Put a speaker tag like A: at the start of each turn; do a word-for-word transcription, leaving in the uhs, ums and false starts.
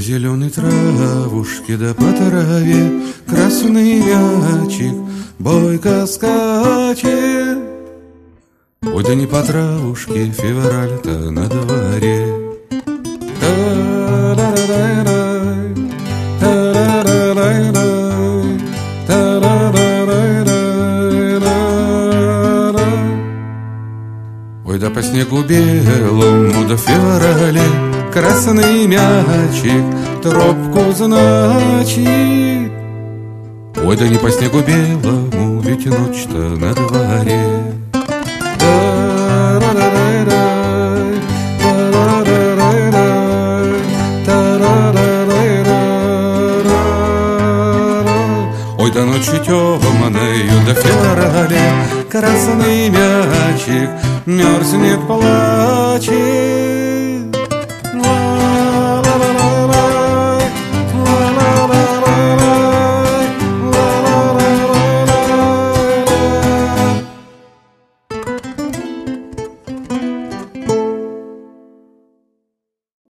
A: зеленой травушке да по траве красный мячик бойко скачет. Ой, да не по травушке, февраль-то на дворе. Та-ра-ра-рай, та-ра-ра-рай, та-ра-ра-рай. Ой, да по снегу белому да в феврале красный мячик тропку значит. Ой, да не по снегу белому, ведь ночь-то на дворе. Ой, да ночью темною, да в феврале красный мячик мерзнет, плачет.